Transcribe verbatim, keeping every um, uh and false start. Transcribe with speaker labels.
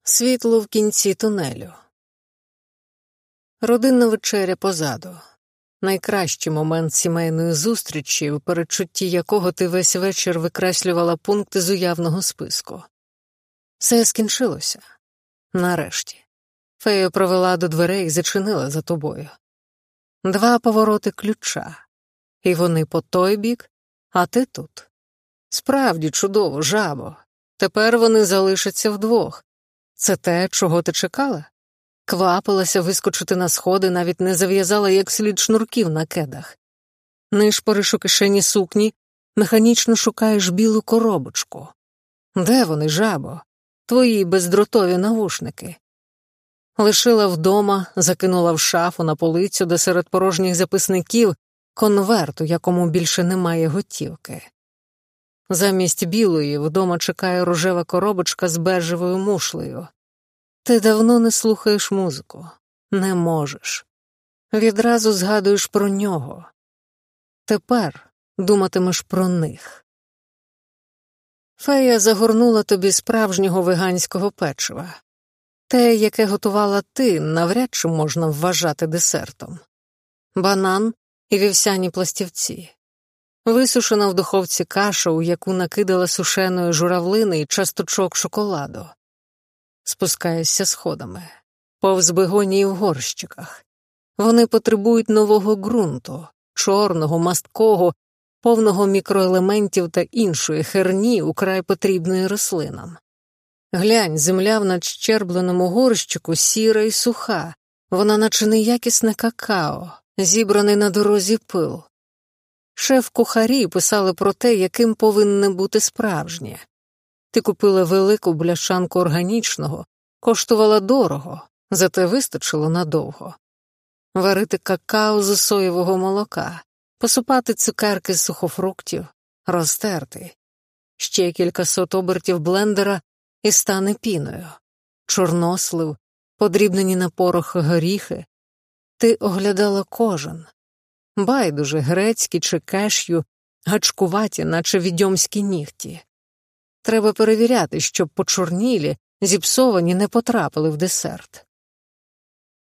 Speaker 1: Світло в кінці тунелю. Родинна вечеря позаду. Найкращий момент сімейної зустрічі, у передчутті якого ти весь вечір викреслювала пункти з уявного списку. Все скінчилося. Нарешті. Фея провела до дверей і зачинила за тобою. Два повороти ключа. І вони по той бік, а ти тут. Справді чудово, жабо. Тепер вони залишаться вдвох. Це те, чого ти чекала? Квапилася вискочити на сходи, навіть не зав'язала як слід шнурків на кедах. Нишпориш у кишені сукні, механічно шукаєш білу коробочку. Де вони, жабо? Твої бездротові навушники. Лишила вдома, закинула в шафу на полицю, де серед порожніх записників конверт, у якому більше немає готівки. Замість білої вдома чекає рожева коробочка з бежевою мушлею. Ти давно не слухаєш музику. Не можеш. Відразу згадуєш про нього. Тепер думатимеш про них. Фея загорнула тобі справжнього веганського печива. Те, яке готувала ти, навряд чи можна вважати десертом. Банан і вівсяні пластівці. Висушена в духовці каша, у яку накидала сушеної журавлини і часточок шоколаду. Спускаєшся сходами. Повз бегонії в горщиках. Вони потребують нового ґрунту, чорного, масткого, повного мікроелементів та іншої херні, украй потрібної рослинам. Глянь, земля в надщербленому горщику сіра і суха, вона наче неякісне какао, зібраний на дорозі пил. Шеф-кухарі писали про те, яким повинне бути справжнє. Ти купила велику бляшанку органічного, коштувала дорого, зате вистачило надовго. Варити какао з соєвого молока, посипати цукерки з сухофруктів, розтерти. Ще кількасот обертів блендера і стане піною. Чорнослив, подрібнені на порох горіхи. Ти оглядала кожен. Байдуже, грецькі чи кешю, гачкуваті, наче відьомські нігті. Треба перевіряти, щоб почорнілі, зіпсовані не потрапили в десерт.